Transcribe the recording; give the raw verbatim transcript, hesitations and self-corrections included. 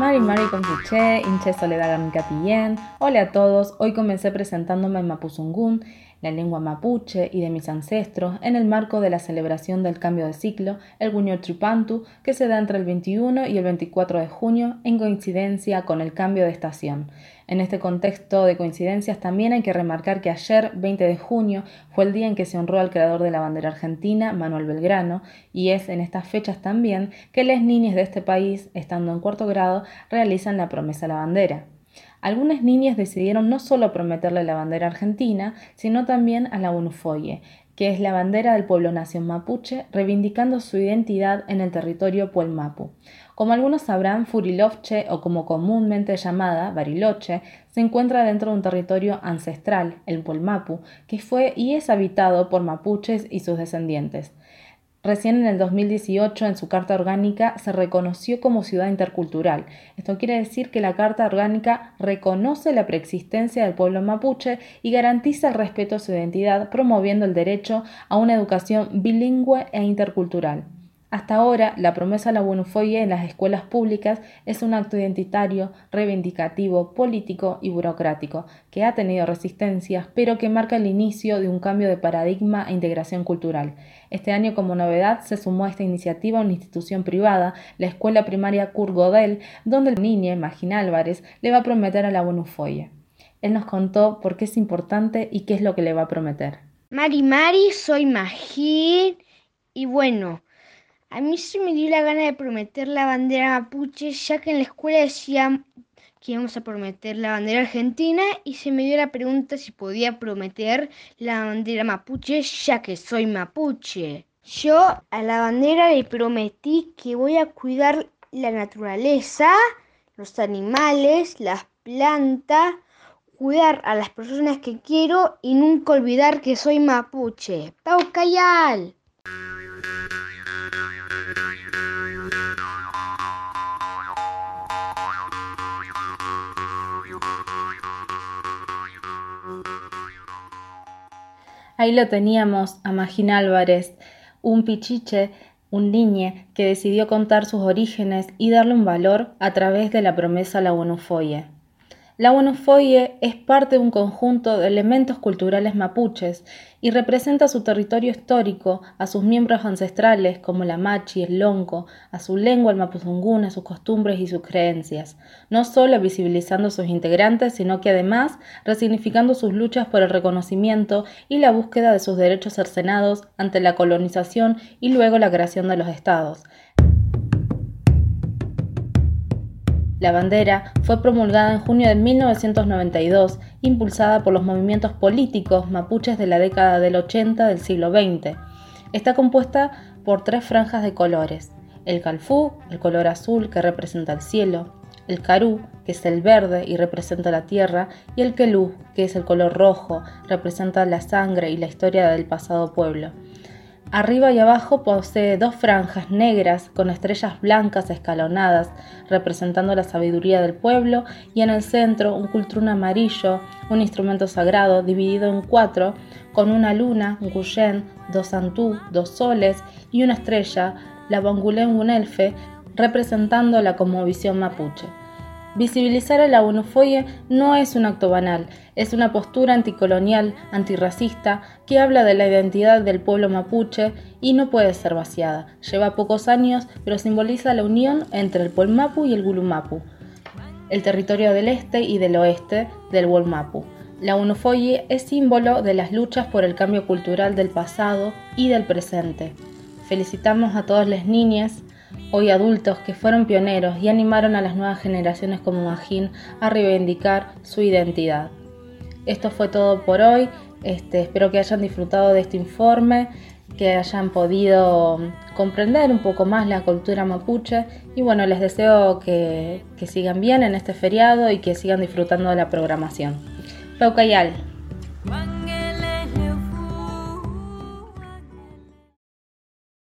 Mari Mari Compuche, Inche Soledad Gamicatillén. Hola a todos, hoy comencé presentándome en Mapuzungún, la lengua mapuche y de mis ancestros, en el marco de la celebración del cambio de ciclo, el Guñol Tripantu, que se da entre el veintiuno y el veinticuatro de junio, en coincidencia con el cambio de estación. En este contexto de coincidencias también hay que remarcar que ayer, veinte de junio, fue el día en que se honró al creador de la bandera argentina, Manuel Belgrano, y es en estas fechas también que las niñas de este país, estando en cuarto grado, realizan la promesa a la bandera. Algunas niñas decidieron no solo prometerle la bandera argentina, sino también a la Unufoye, que es la bandera del pueblo nación mapuche, reivindicando su identidad en el territorio Puelmapu. Como algunos sabrán, Furilovche, o como comúnmente llamada Bariloche, se encuentra dentro de un territorio ancestral, el Puelmapu, que fue y es habitado por mapuches y sus descendientes. Recién en el dos mil dieciocho, en su Carta Orgánica, se reconoció como ciudad intercultural. Esto quiere decir que la Carta Orgánica reconoce la preexistencia del pueblo mapuche y garantiza el respeto a su identidad, promoviendo el derecho a una educación bilingüe e intercultural. Hasta ahora, la promesa a la Unufoye en las escuelas públicas es un acto identitario, reivindicativo, político y burocrático, que ha tenido resistencias, pero que marca el inicio de un cambio de paradigma e integración cultural. Este año, como novedad, se sumó a esta iniciativa una institución privada, la escuela primaria Kurt Gödel, donde el niño, Magín Álvarez, le va a prometer a la Unufoye. Él nos contó por qué es importante y qué es lo que le va a prometer. Mari Mari, soy Magín y bueno, a mí se me dio la gana de prometer la bandera mapuche, ya que en la escuela decían que íbamos a prometer la bandera argentina y se me dio la pregunta si podía prometer la bandera mapuche, ya que soy mapuche. Yo a la bandera le prometí que voy a cuidar la naturaleza, los animales, las plantas, cuidar a las personas que quiero y nunca olvidar que soy mapuche. ¡Pau Cayal! Ahí lo teníamos a Magín Álvarez, un pichiche, un niñe que decidió contar sus orígenes y darle un valor a través de la promesa a la Unufoye. La Unufoye es parte de un conjunto de elementos culturales mapuches y representa su territorio histórico, a sus miembros ancestrales como la machi, el lonco, a su lengua, el mapuzungún, a sus costumbres y sus creencias, no solo visibilizando a sus integrantes, sino que además resignificando sus luchas por el reconocimiento y la búsqueda de sus derechos cercenados ante la colonización y luego la creación de los estados. La bandera fue promulgada en junio de mil novecientos noventa y dos, impulsada por los movimientos políticos mapuches de la década del ochenta del siglo veinte. Está compuesta por tres franjas de colores: el calfú, el color azul que representa el cielo, el carú, que es el verde y representa la tierra, y el quelú, que es el color rojo, representa la sangre y la historia del pasado pueblo. Arriba y abajo posee dos franjas negras con estrellas blancas escalonadas, representando la sabiduría del pueblo, y en el centro un cultrún amarillo, un instrumento sagrado dividido en cuatro, con una luna, un cuyén, dos santú, dos soles y una estrella, la bangulén unelfe, representando la cosmovisión mapuche. Visibilizar a la Unufoye no es un acto banal, es una postura anticolonial, antirracista, que habla de la identidad del pueblo mapuche y no puede ser vaciada. Lleva pocos años, pero simboliza la unión entre el Puelmapu y el Gulumapu, el territorio del este y del oeste del Puelmapu. La Unufoye es símbolo de las luchas por el cambio cultural del pasado y del presente. Felicitamos a todas las niñas, hoy adultos, que fueron pioneros y animaron a las nuevas generaciones como Magín a reivindicar su identidad. Esto fue todo por hoy. Este, espero que hayan disfrutado de este informe, que hayan podido comprender un poco más la cultura mapuche y bueno, les deseo que, que sigan bien en este feriado y que sigan disfrutando de la programación. Pau Cayal.